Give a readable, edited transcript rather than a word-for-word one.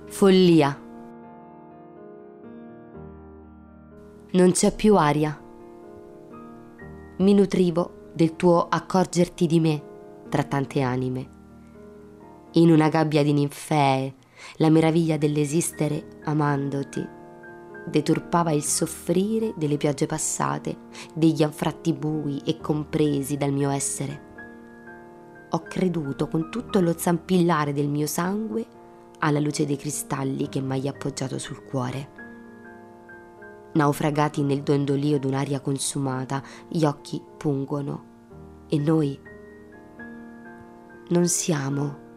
Follia. Non c'è più aria. Mi nutrivo del tuo accorgerti di me tra tante anime. In una gabbia di ninfee, la meraviglia dell'esistere amandoti deturpava il soffrire delle piogge passate, degli anfratti bui e compresi dal mio essere. Ho creduto con tutto lo zampillare del mio sangue alla luce dei cristalli che m'hai appoggiato sul cuore. Naufragati nel dondolio d'un'aria consumata, gli occhi pungono e noi non siamo